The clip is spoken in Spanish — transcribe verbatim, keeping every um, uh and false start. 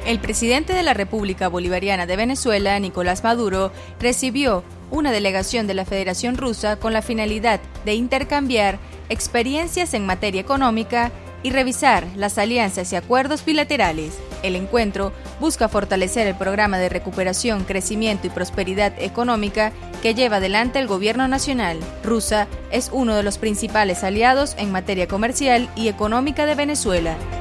El presidente de la República Bolivariana de Venezuela, Nicolás Maduro, recibió una delegación de la Federación Rusa con la finalidad de intercambiar experiencias en materia económica y revisar las alianzas y acuerdos bilaterales. El encuentro busca fortalecer el programa de recuperación, crecimiento y prosperidad económica que lleva adelante el gobierno nacional. Rusia es uno de los principales aliados en materia comercial y económica de Venezuela.